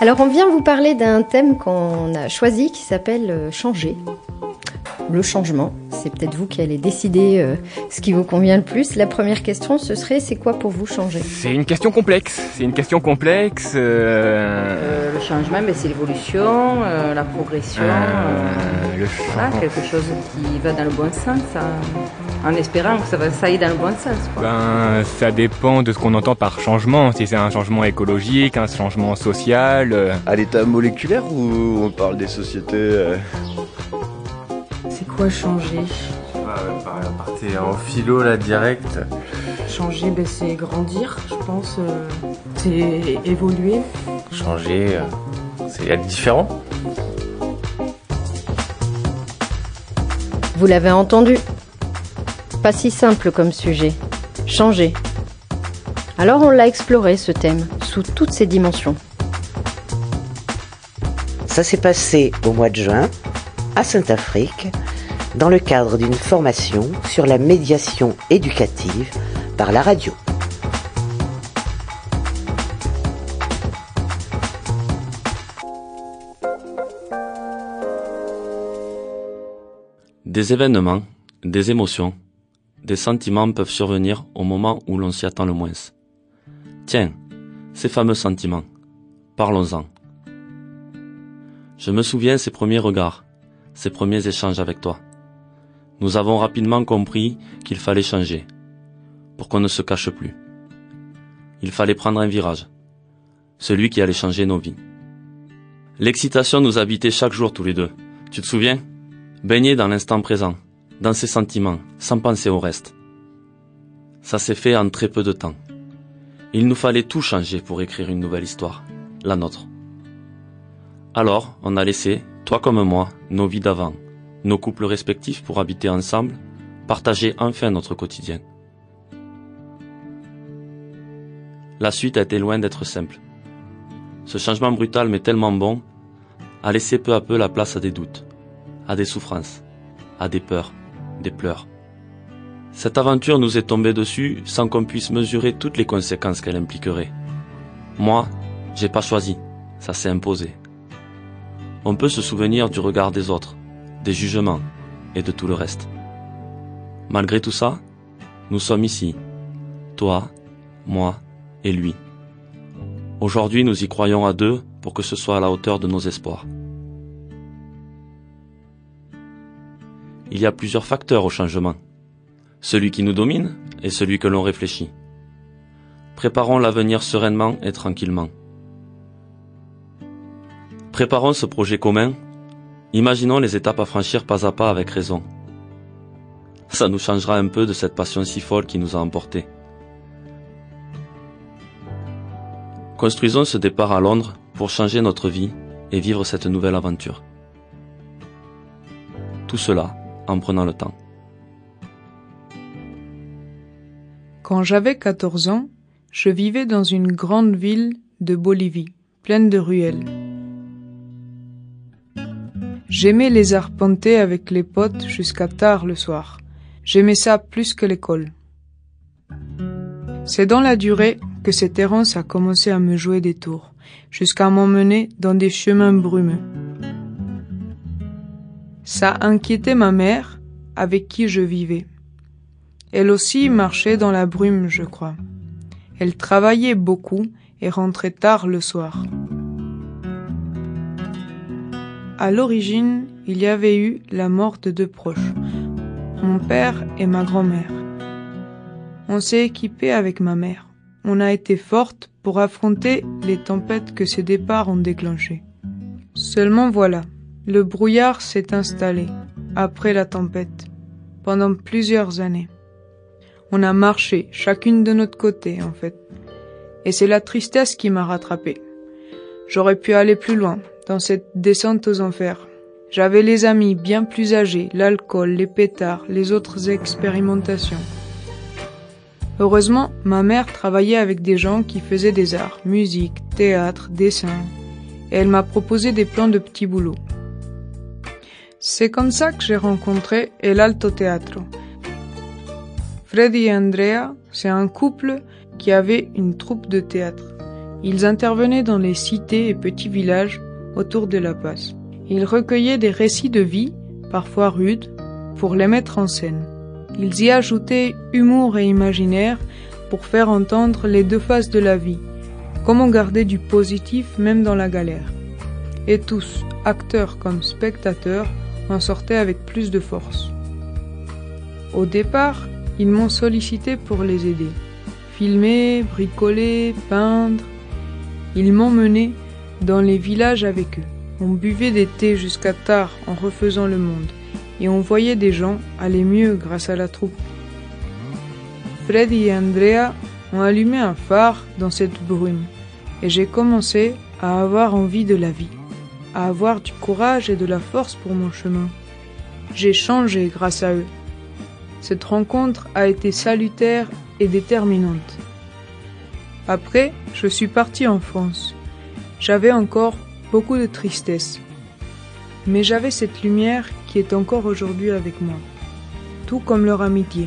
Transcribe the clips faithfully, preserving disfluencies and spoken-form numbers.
Alors on vient vous parler d'un thème qu'on a choisi qui s'appelle « Changer ». Le changement, c'est peut-être vous qui allez décider euh, ce qui vous convient le plus. La première question, ce serait, c'est quoi pour vous changer ? C'est une question complexe, c'est une question complexe. Euh... Euh, le changement, ben, c'est l'évolution, euh, la progression, euh, euh, le voilà, quelque chose qui va dans le bon sens, hein, en espérant que ça va ça aille dans le bon sens. Quoi. Ben, ça dépend de ce qu'on entend par changement, si c'est un changement écologique, un changement social. Euh... À l'état moléculaire ou on parle des sociétés euh... C'est quoi changer ? euh, Partez en philo là direct. Changer, ben, c'est grandir, je pense. Euh, c'est évoluer. Changer, euh, c'est être différent. Vous l'avez entendu. Pas si simple comme sujet. Changer. Alors on l'a exploré ce thème, sous toutes ses dimensions. Ça s'est passé au mois de juin, à Saint-Affrique, dans le cadre d'une formation sur la médiation éducative par la radio. Des événements, des émotions, des sentiments peuvent survenir au moment où l'on s'y attend le moins. Tiens, ces fameux sentiments, parlons-en. Je me souviens ces premiers regards, ces premiers échanges avec toi. Nous avons rapidement compris qu'il fallait changer, pour qu'on ne se cache plus. Il fallait prendre un virage, celui qui allait changer nos vies. L'excitation nous habitait chaque jour tous les deux, tu te souviens ? Baigner dans l'instant présent, dans ses sentiments, sans penser au reste. Ça s'est fait en très peu de temps. Il nous fallait tout changer pour écrire une nouvelle histoire, la nôtre. Alors, on a laissé, toi comme moi, nos vies d'avant, nos couples respectifs pour habiter ensemble, partager enfin notre quotidien. La suite a été loin d'être simple. Ce changement brutal mais tellement bon a laissé peu à peu la place à des doutes, à des souffrances, à des peurs, des pleurs. Cette aventure nous est tombée dessus sans qu'on puisse mesurer toutes les conséquences qu'elle impliquerait. Moi, j'ai pas choisi, ça s'est imposé. On peut se souvenir du regard des autres, des jugements et de tout le reste. Malgré tout ça, nous sommes ici, toi, moi et lui. Aujourd'hui, nous y croyons à deux pour que ce soit à la hauteur de nos espoirs. Il y a plusieurs facteurs au changement. Celui qui nous domine et celui que l'on réfléchit. Préparons l'avenir sereinement et tranquillement. Préparons ce projet commun. Imaginons les étapes à franchir pas à pas avec raison. Ça nous changera un peu de cette passion si folle qui nous a emportés. Construisons ce départ à Londres pour changer notre vie et vivre cette nouvelle aventure. Tout cela en prenant le temps. Quand j'avais quatorze ans, je vivais dans une grande ville de Bolivie, pleine de ruelles. J'aimais les arpenter avec les potes jusqu'à tard le soir. J'aimais ça plus que l'école. C'est dans la durée que cette errance a commencé à me jouer des tours, jusqu'à m'emmener dans des chemins brumeux. Ça inquiétait ma mère, avec qui je vivais. Elle aussi marchait dans la brume, je crois. Elle travaillait beaucoup et rentrait tard le soir. À l'origine, il y avait eu la mort de deux proches, mon père et ma grand-mère. On s'est équipé avec ma mère. On a été forte pour affronter les tempêtes que ces départs ont déclenchées. Seulement voilà, le brouillard s'est installé, après la tempête, pendant plusieurs années. On a marché, chacune de notre côté, en fait. Et c'est la tristesse qui m'a rattrapée. J'aurais pu aller plus loin, dans cette descente aux enfers. J'avais les amis bien plus âgés, l'alcool, les pétards, les autres expérimentations. Heureusement, ma mère travaillait avec des gens qui faisaient des arts, musique, théâtre, dessin, et elle m'a proposé des plans de petits boulots. C'est comme ça que j'ai rencontré El Alto Teatro. Freddy et Andrea, c'est un couple qui avait une troupe de théâtre. Ils intervenaient dans les cités et petits villages autour de La Paz. Ils recueillaient des récits de vie, parfois rudes, pour les mettre en scène. Ils y ajoutaient humour et imaginaire pour faire entendre les deux faces de la vie, comment garder du positif même dans la galère. Et tous, acteurs comme spectateurs, en sortaient avec plus de force. Au départ, ils m'ont sollicité pour les aider. Filmer, bricoler, peindre. Ils m'ont mené dans les villages avec eux. On buvait des thés jusqu'à tard en refaisant le monde. Et on voyait des gens aller mieux grâce à la troupe. Freddy et Andrea ont allumé un phare dans cette brume. Et j'ai commencé à avoir envie de la vie, à avoir du courage et de la force pour mon chemin. J'ai changé grâce à eux. Cette rencontre a été salutaire et déterminante. Après, je suis partie en France. J'avais encore beaucoup de tristesse. Mais j'avais cette lumière qui est encore aujourd'hui avec moi, tout comme leur amitié.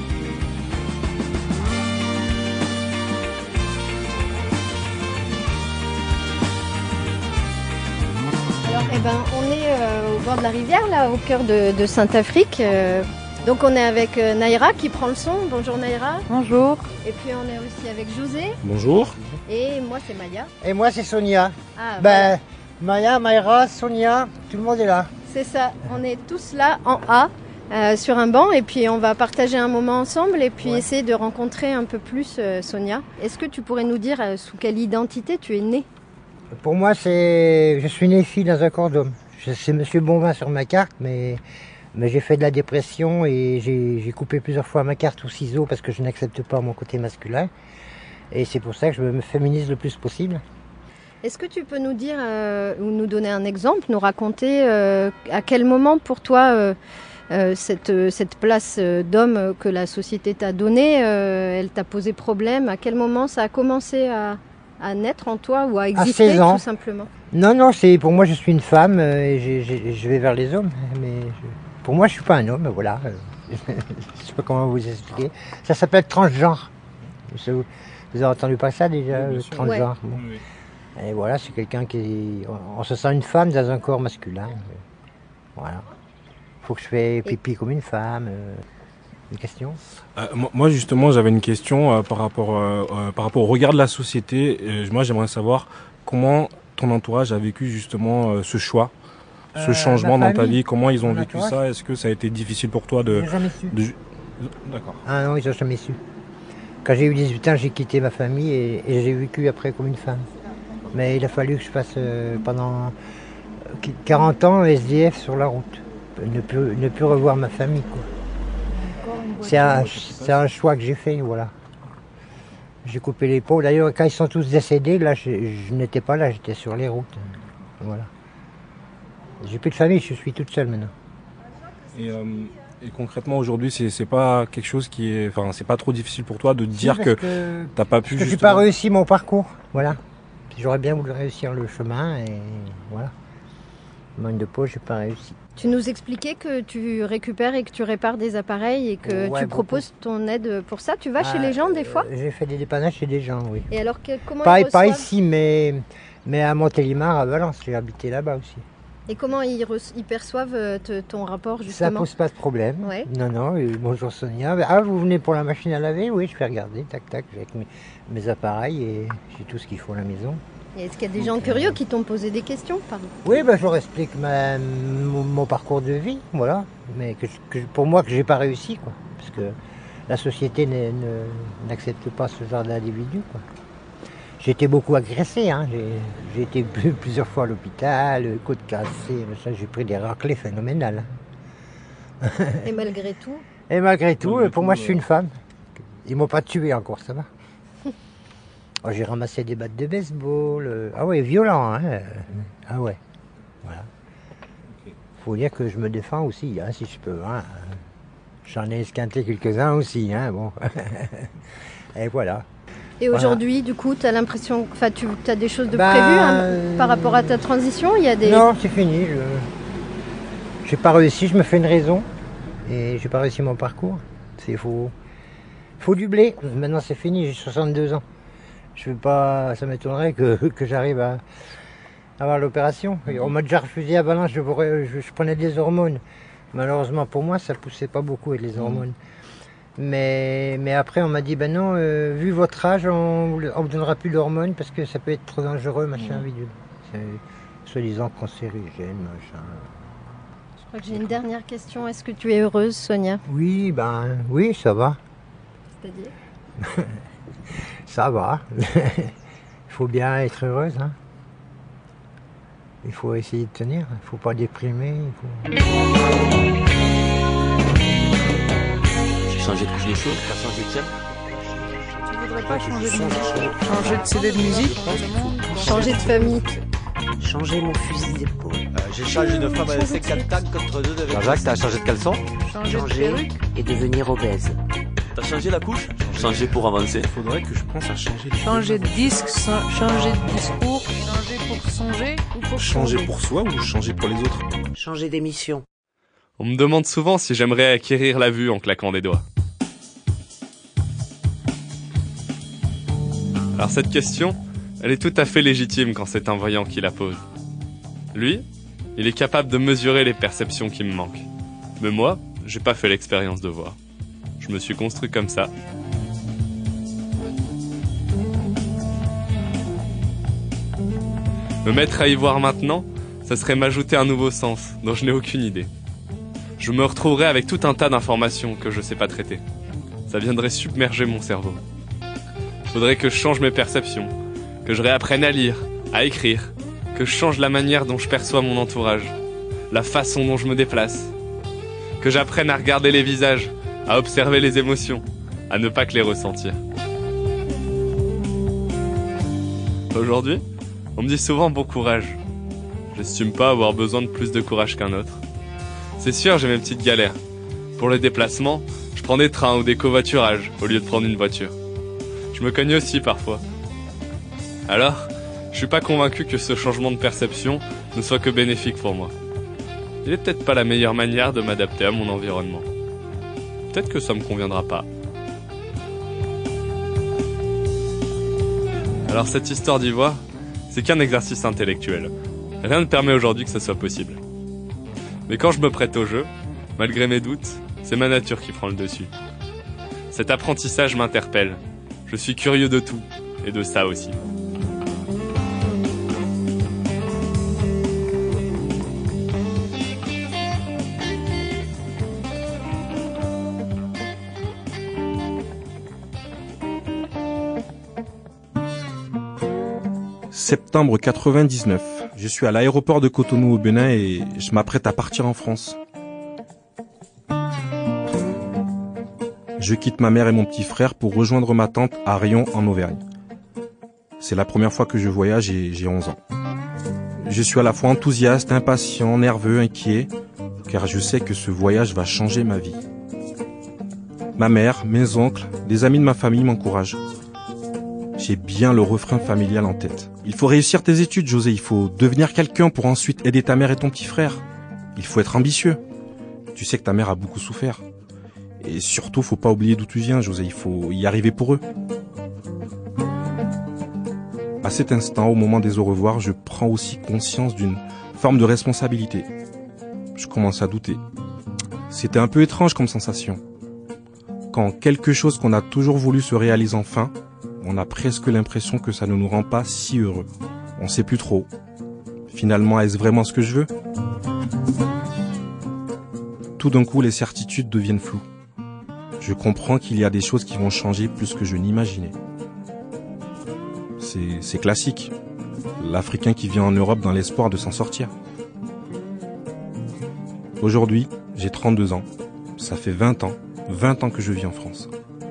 Alors, eh ben, on est euh, au bord de la rivière, là, au cœur de, de Saint-Afrique. Euh, donc, on est avec euh, Naïra qui prend le son. Bonjour Naïra. Bonjour. Et puis, on est aussi avec José. Bonjour. Et moi, c'est Maya. Et moi, c'est Sonia. Ah, ben, voilà. Maya, Mayra, Sonia, tout le monde est là. C'est ça. On est tous là en A, euh, sur un banc. Et puis, on va partager un moment ensemble et puis ouais. essayer de rencontrer un peu plus euh, Sonia. Est-ce que tu pourrais nous dire euh, sous quelle identité tu es née? Pour moi, c'est, je suis née fille dans un corps d'homme. C'est Monsieur Bonvin sur ma carte, mais, mais j'ai fait de la dépression et j'ai coupé plusieurs fois ma carte au ciseau parce que je n'accepte pas mon côté masculin. Et c'est pour ça que je me féminise le plus possible. Est-ce que tu peux nous dire, euh, ou nous donner un exemple, nous raconter euh, à quel moment pour toi euh, euh, cette, cette place euh, d'homme que la société t'a donnée, euh, elle t'a posé problème? À quel moment ça a commencé à, à naître en toi ou à exister, à seize ans. Tout simplement? Non, non, c'est pour moi je suis une femme euh, et j ai, j ai, je vais vers les hommes. Mais je, pour moi je suis pas un homme, voilà. Je sais pas comment vous expliquer. Ça s'appelle transgenre. Vous, vous avez entendu parler de ça déjà, oui, transgenre? Ouais. Bon. Oui. Et voilà, c'est quelqu'un qui... On se sent une femme dans un corps masculin. Voilà. Il faut que je fasse pipi Et... comme une femme. Euh... Une question euh, Moi, justement, j'avais une question euh, par, rapport, euh, euh, par rapport au regard de la société. Euh, moi, j'aimerais savoir comment ton entourage a vécu justement euh, ce choix, ce euh, changement dans ta vie. Comment ils ont vécu entourage. ça? Est-ce que ça a été difficile pour toi de... Ils n'ont jamais su. De... D'accord. Ah non, ils n'ont jamais su. Quand j'ai eu dix-huit ans, j'ai quitté ma famille et, et j'ai vécu après comme une femme. Mais il a fallu que je passe euh, pendant quarante ans S D F sur la route. Ne plus, ne plus revoir ma famille, quoi. C'est un, un choix que j'ai fait, voilà. J'ai coupé les pots. D'ailleurs, quand ils sont tous décédés, là, je, je n'étais pas là, j'étais sur les routes. Voilà. J'ai plus de famille, je suis toute seule maintenant. Et, euh, et concrètement, aujourd'hui, c'est pas quelque chose qui est... Enfin, c'est pas trop difficile pour toi de si, dire que, que t'as pas pu... Parce que j'ai pas réussi mon parcours, voilà. J'aurais bien voulu réussir le chemin et voilà. Manque de peau, j'ai pas réussi. Tu nous expliquais que tu récupères et que tu répares des appareils et que ouais, tu proposes beaucoup. ton aide pour ça. Tu vas ah, chez les gens des fois? euh, J'ai fait des dépannages chez des gens, oui. Et alors, que, comment pas, ils reçoivent? Pas ici, mais, mais à Montélimar, à Valence. J'ai habité là-bas aussi. Et comment ils, ils perçoivent te, ton rapport, justement? Ça pose pas de problème. Ouais. Non, non. Euh, bonjour Sonia. Ah, vous venez pour la machine à laver? Oui, je vais regarder. Tac, tac, avec mes, mes appareils et j'ai tout ce qu'il faut à la maison. Est-ce qu'il y a des gens okay. curieux qui t'ont posé des questions, pardon? Oui, ben, je leur explique ma, mon, mon parcours de vie, voilà. Mais que, que, pour moi, que j'ai pas réussi, quoi. Parce que la société n'accepte pas ce genre d'individu, quoi. J'ai été beaucoup agressé, hein. J'ai été plusieurs fois à l'hôpital, côte cassée, j'ai pris des raclées phénoménales. Et malgré tout? Et malgré tout, malgré pour tout, moi, je suis une femme. Ils m'ont pas tué encore, ça va. Oh, j'ai ramassé des battes de baseball. Euh... Ah ouais, violent, hein. Ah ouais. Voilà. Okay. Faut dire que je me défends aussi, hein, si je peux. Hein. J'en ai esquinté quelques-uns aussi, hein, bon. Et voilà. Et aujourd'hui, voilà. Du coup, tu as l'impression, enfin, tu as des choses de ben... prévues hein, par rapport à ta transition? Il y a des... Non, c'est fini. Je n'ai pas réussi, je me fais une raison. Et j'ai pas réussi mon parcours. C'est faux. Faut du blé. Maintenant, c'est fini, j'ai soixante-deux ans. je veux pas, ça m'étonnerait que, que j'arrive à, à avoir l'opération. On m'a déjà refusé à Valence, je, je, je prenais des hormones. Malheureusement pour moi, ça poussait pas beaucoup avec les hormones. Mais, mais après, on m'a dit, ben non, euh, vu votre âge, on ne vous donnera plus d'hormones parce que ça peut être trop dangereux, machin, mmh. bidule. C'est soi-disant cancérigène, machin. Je crois que j'ai une dernière question. Est-ce que tu es heureuse, Sonia? Oui, ben oui, ça va. C'est-à-dire? Ça va. Il faut bien être heureuse, hein. Il faut essayer de tenir, il ne faut pas déprimer. Il faut... J'ai changé de couche de cheveux, t'as changé de tienne. Tu voudrais pas changer de musique? Changer de C D de musique? Changer de famille? Changer mon fusil d'épaule. Euh, J'ai changé une femme avec cinquante ans contre deux de... Jean-Jacques, t'as changé de caleçon? Changer, changer et devenir obèse. T'as changé la couche? Changer pour avancer. Il faudrait que je pense à changer de... Changer de disque, changer de discours, changer pour songer ou pour changer pour soi ou changer pour les autres? Changer d'émission. On me demande souvent si j'aimerais acquérir la vue en claquant des doigts. Alors cette question, elle est tout à fait légitime quand c'est un voyant qui la pose. Lui, il est capable de mesurer les perceptions qui me manquent. Mais moi, j'ai pas fait l'expérience de voir. Je me suis construit comme ça. Me mettre à y voir maintenant, ça serait m'ajouter un nouveau sens dont je n'ai aucune idée. Je me retrouverais avec tout un tas d'informations que je sais pas traiter. Ça viendrait submerger mon cerveau. Faudrait que je change mes perceptions, que je réapprenne à lire, à écrire, que je change la manière dont je perçois mon entourage, la façon dont je me déplace, que j'apprenne à regarder les visages, à observer les émotions, à ne pas que les ressentir. Aujourd'hui, on me dit souvent bon courage. J'estime pas avoir besoin de plus de courage qu'un autre. C'est sûr, j'ai mes petites galères. Pour le déplacement, je prends des trains ou des covoiturages au lieu de prendre une voiture. Je me cogne aussi parfois. Alors, je suis pas convaincu que ce changement de perception ne soit que bénéfique pour moi. Il est peut-être pas la meilleure manière de m'adapter à mon environnement. Peut-être que ça me conviendra pas. Alors cette histoire d'y voir, c'est qu'un exercice intellectuel. Rien ne permet aujourd'hui que ce soit possible. Mais quand je me prête au jeu, malgré mes doutes, c'est ma nature qui prend le dessus. Cet apprentissage m'interpelle. Je suis curieux de tout, et de ça aussi. Septembre quatre-vingt-dix-neuf. Je suis à l'aéroport de Cotonou au Bénin et je m'apprête à partir en France. Je quitte ma mère et mon petit frère pour rejoindre ma tante à Rion en Auvergne. C'est la première fois que je voyage et j'ai onze ans. Je suis à la fois enthousiaste, impatient, nerveux, inquiet, car je sais que ce voyage va changer ma vie. Ma mère, mes oncles, des amis de ma famille m'encouragent. J'ai bien le refrain familial en tête. Il faut réussir tes études, José. Il faut devenir quelqu'un pour ensuite aider ta mère et ton petit frère. Il faut être ambitieux. Tu sais que ta mère a beaucoup souffert. Et surtout, faut pas oublier d'où tu viens, José. Il faut y arriver pour eux. À cet instant, au moment des au revoir, je prends aussi conscience d'une forme de responsabilité. Je commence à douter. C'était un peu étrange comme sensation. Quand quelque chose qu'on a toujours voulu se réalise enfin, on a presque l'impression que ça ne nous rend pas si heureux. On sait plus trop. Finalement, est-ce vraiment ce que je veux? Tout d'un coup, les certitudes deviennent floues. Je comprends qu'il y a des choses qui vont changer plus que je n'imaginais. C'est, c'est classique. L'Africain qui vient en Europe dans l'espoir de s'en sortir. Aujourd'hui, j'ai trente-deux ans. Ça fait vingt ans. vingt ans que je vis en France.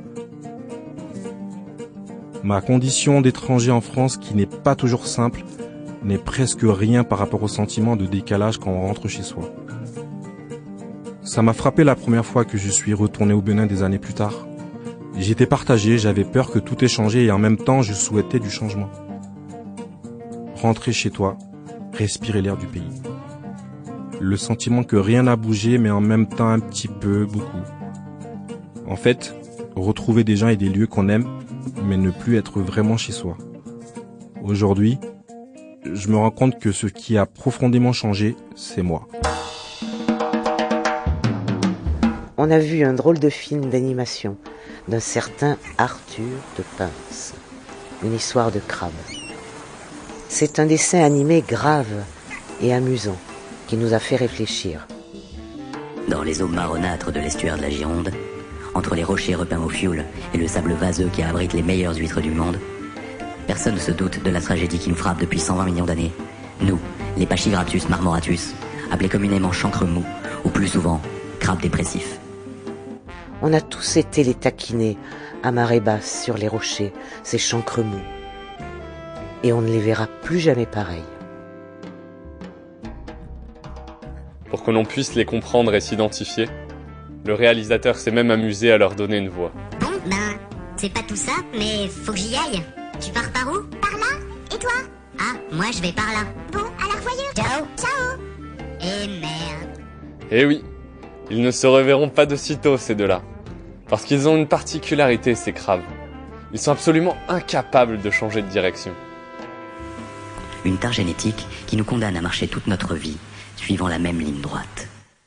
Ma condition d'étranger en France, qui n'est pas toujours simple, n'est presque rien par rapport au sentiment de décalage quand on rentre chez soi. Ça m'a frappé la première fois que je suis retourné au Bénin des années plus tard. J'étais partagé, j'avais peur que tout ait changé et en même temps je souhaitais du changement. Rentrer chez toi, respirer l'air du pays. Le sentiment que rien n'a bougé mais en même temps un petit peu, beaucoup. En fait, retrouver des gens et des lieux qu'on aime, mais ne plus être vraiment chez soi. Aujourd'hui, je me rends compte que ce qui a profondément changé, c'est moi. On a vu un drôle de film d'animation d'un certain Arthur de Pince, une histoire de crabe. C'est un dessin animé grave et amusant qui nous a fait réfléchir. Dans les eaux marronâtres de l'estuaire de la Gironde, entre les rochers repeints au fioul et le sable vaseux qui abrite les meilleures huîtres du monde, personne ne se doute de la tragédie qui nous frappe depuis cent vingt millions d'années. Nous, les Pachygratus marmoratus, appelés communément chancre mou, ou plus souvent, crabes dépressifs. On a tous été les taquiner à marée basse sur les rochers, ces chancres mous. Et on ne les verra plus jamais pareils. Pour que l'on puisse les comprendre et s'identifier, le réalisateur s'est même amusé à leur donner une voix. Bon, ben, c'est pas tout ça, mais faut que j'y aille. Tu pars par où? Par là. Et toi? Ah, moi je vais par là. Bon, alors voyons. Ciao. Ciao. Et merde. Eh oui, ils ne se reverront pas de sitôt, ces deux-là. Parce qu'ils ont une particularité, ces crabes. Ils sont absolument incapables de changer de direction. Une tare génétique qui nous condamne à marcher toute notre vie, suivant la même ligne droite.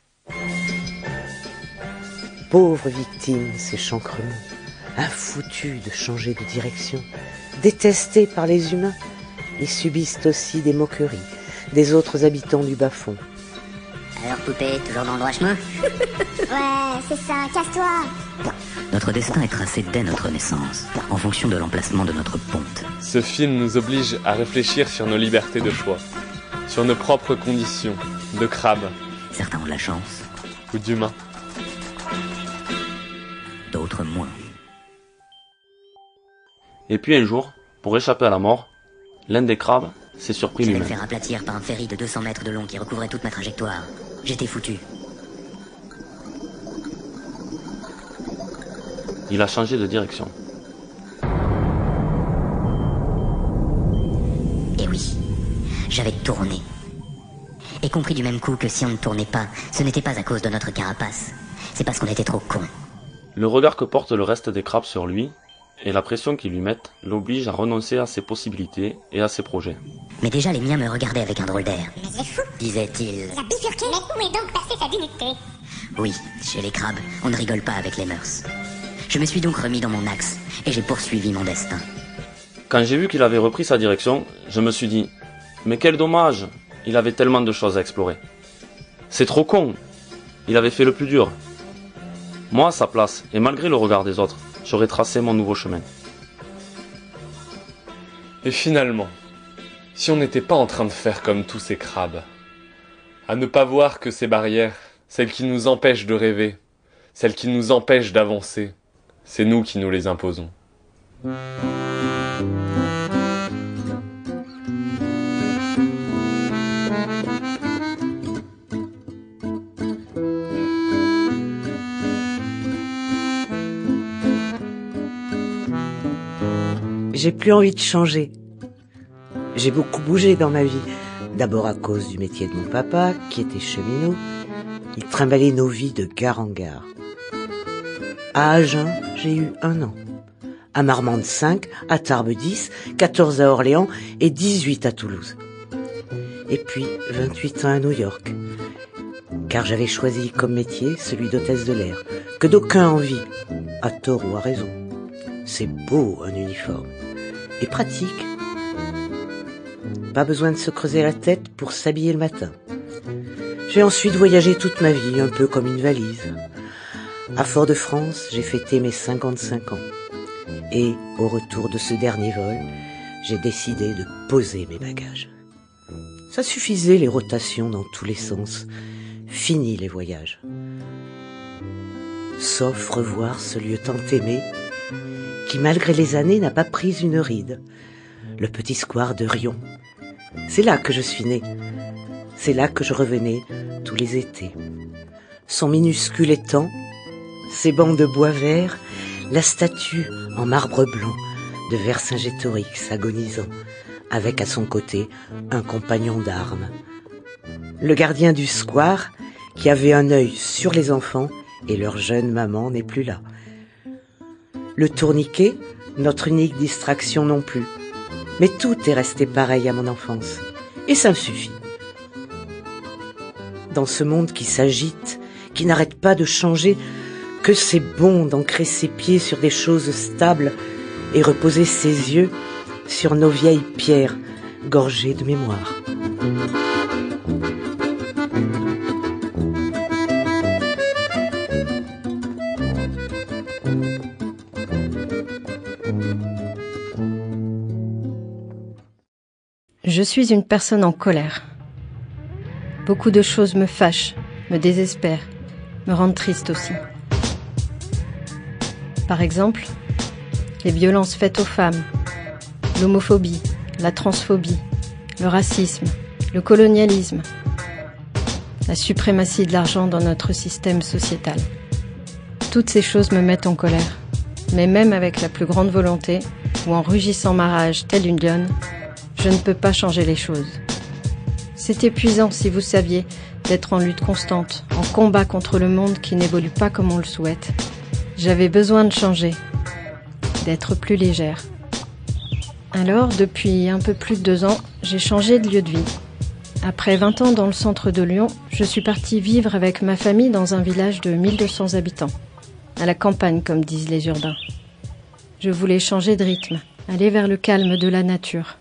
Pauvres victimes, ces chancres mous, infoutus de changer de direction, détestés par les humains, ils subissent aussi des moqueries des autres habitants du bas-fond. Alors poupée, toujours dans le droit chemin? Ouais, c'est ça, casse-toi. Notre destin est tracé dès notre naissance, en fonction de l'emplacement de notre ponte. Ce film nous oblige à réfléchir sur nos libertés de choix, sur nos propres conditions, de crabes. Certains ont de la chance. Ou d'humains. D'autres moins. Et puis un jour, pour échapper à la mort, l'un des crabes s'est surpris Je vais me lui-même. faire aplatir par un ferry de deux cents mètres de long qui recouvrait toute ma trajectoire. J'étais foutu. Il a changé de direction. Et oui, j'avais tourné. Et compris du même coup que si on ne tournait pas, ce n'était pas à cause de notre carapace. C'est parce qu'on était trop cons. Le regard que porte le reste des crabes sur lui et la pression qu'ils lui mettent l'obligent à renoncer à ses possibilités et à ses projets. Mais déjà les miens me regardaient avec un drôle d'air. Mais c'est fou. Disait-il. Il a bifurqué. Mais où est donc passée sa dignité? Oui, chez les crabes, on ne rigole pas avec les mœurs. Je me suis donc remis dans mon axe et j'ai poursuivi mon destin. Quand j'ai vu qu'il avait repris sa direction, je me suis dit « Mais quel dommage, il avait tellement de choses à explorer. C'est trop con, il avait fait le plus dur. » Moi, à sa place, et malgré le regard des autres, j'aurais tracé mon nouveau chemin. Et finalement, si on n'était pas en train de faire comme tous ces crabes, à ne pas voir que ces barrières, celles qui nous empêchent de rêver, celles qui nous empêchent d'avancer, c'est nous qui nous les imposons. J'ai plus envie de changer. J'ai beaucoup bougé dans ma vie. D'abord à cause du métier de mon papa, qui était cheminot. Il trimballait nos vies de gare en gare. À Agen, j'ai eu un an. À Marmande cinq, à Tarbes dix, quatorze à Orléans et dix-huit à Toulouse. Et puis vingt-huit ans à New York. Car j'avais choisi comme métier celui d'hôtesse de l'air, que d'aucuns envient, à tort ou à raison. C'est beau un uniforme. Et pratique. Pas besoin de se creuser la tête pour s'habiller le matin. J'ai ensuite voyagé toute ma vie, un peu comme une valise. À Fort-de-France, j'ai fêté mes cinquante-cinq ans. Et, au retour de ce dernier vol, j'ai décidé de poser mes bagages. Ça suffisait les rotations dans tous les sens. Fini les voyages. Sauf revoir ce lieu tant aimé, qui malgré les années n'a pas pris une ride. Le petit square de Riom. C'est là que je suis né. C'est là que je revenais tous les étés. Son minuscule étang, ses bancs de bois vert, la statue en marbre blanc de Vercingétorix agonisant, avec à son côté un compagnon d'armes. Le gardien du square, qui avait un œil sur les enfants, et leur jeune maman n'est plus là. Le tourniquet, notre unique distraction non plus. Mais tout est resté pareil à mon enfance. Et ça me suffit. Dans ce monde qui s'agite, qui n'arrête pas de changer, que c'est bon d'ancrer ses pieds sur des choses stables et reposer ses yeux sur nos vieilles pierres gorgées de mémoire. Je suis une personne en colère. Beaucoup de choses me fâchent, me désespèrent, me rendent triste aussi. Par exemple, les violences faites aux femmes, l'homophobie, la transphobie, le racisme, le colonialisme, la suprématie de l'argent dans notre système sociétal. Toutes ces choses me mettent en colère, mais même avec la plus grande volonté, ou en rugissant ma rage telle une lionne, je ne peux pas changer les choses. C'est épuisant, si vous saviez, d'être en lutte constante, en combat contre le monde qui n'évolue pas comme on le souhaite. J'avais besoin de changer, d'être plus légère. Alors, depuis un peu plus de deux ans, j'ai changé de lieu de vie. Après vingt ans dans le centre de Lyon, je suis partie vivre avec ma famille dans un village de mille deux cents habitants, à la campagne comme disent les urbains. Je voulais changer de rythme, aller vers le calme de la nature.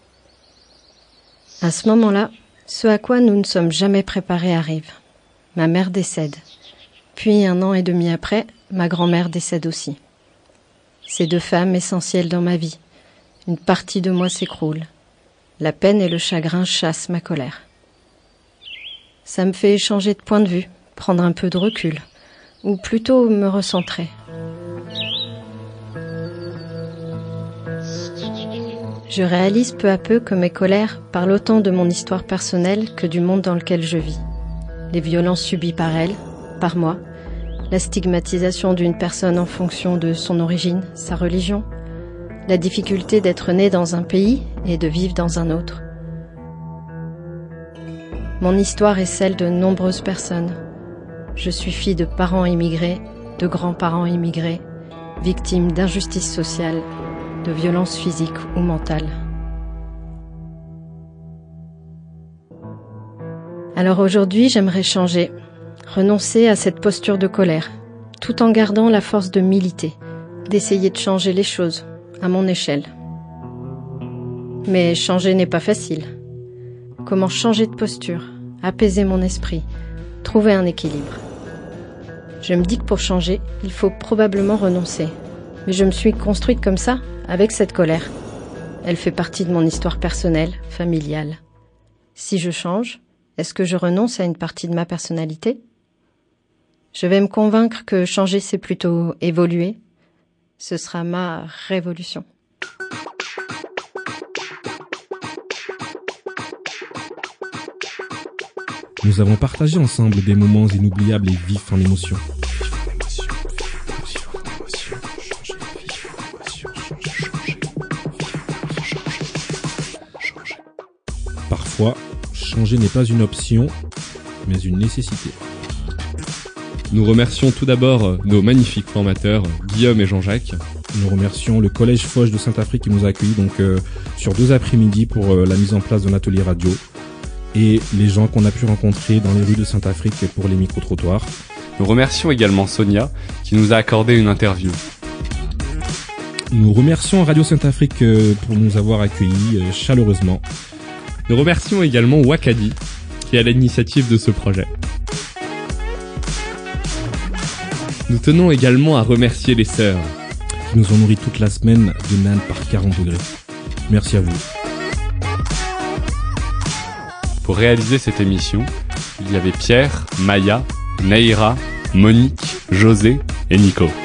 À ce moment-là, ce à quoi nous ne sommes jamais préparés arrive. Ma mère décède. Puis un an et demi après, ma grand-mère décède aussi. Ces deux femmes essentielles dans ma vie. Une partie de moi s'écroule. La peine et le chagrin chassent ma colère. Ça me fait changer de point de vue, prendre un peu de recul, ou plutôt me recentrer. Je réalise peu à peu que mes colères parlent autant de mon histoire personnelle que du monde dans lequel je vis. Les violences subies par elle, par moi, la stigmatisation d'une personne en fonction de son origine, sa religion, la difficulté d'être né dans un pays et de vivre dans un autre. Mon histoire est celle de nombreuses personnes. Je suis fille de parents immigrés, de grands-parents immigrés, victime d'injustice sociale, de violences physiques ou mentales. Alors aujourd'hui, j'aimerais changer, renoncer à cette posture de colère, tout en gardant la force de militer, d'essayer de changer les choses, à mon échelle. Mais changer n'est pas facile. Comment changer de posture, apaiser mon esprit, trouver un équilibre? Je me dis que pour changer, il faut probablement renoncer. Mais je me suis construite comme ça, avec cette colère. Elle fait partie de mon histoire personnelle, familiale. Si je change, est-ce que je renonce à une partie de ma personnalité? Je vais me convaincre que changer, c'est plutôt évoluer. Ce sera ma révolution. Nous avons partagé ensemble des moments inoubliables et vifs en émotion. Parfois, changer n'est pas une option, mais une nécessité. Nous remercions tout d'abord nos magnifiques formateurs, Guillaume et Jean-Jacques. Nous remercions le Collège Foch de Saint-Afrique qui nous a accueillis donc, euh, sur deux après-midi pour euh, la mise en place d'un atelier radio. Et les gens qu'on a pu rencontrer dans les rues de Saint-Afrique pour les micro-trottoirs. Nous remercions également Sonia qui nous a accordé une interview. Nous remercions Radio Saint-Afrique euh, pour nous avoir accueillis euh, chaleureusement. Nous remercions également Wakadi qui est à l'initiative de ce projet. Nous tenons également à remercier les sœurs qui nous ont nourris toute la semaine de nanes par quarante degrés. Merci à vous. Pour réaliser cette émission, il y avait Pierre, Maya, Naïra, Monique, José et Nico.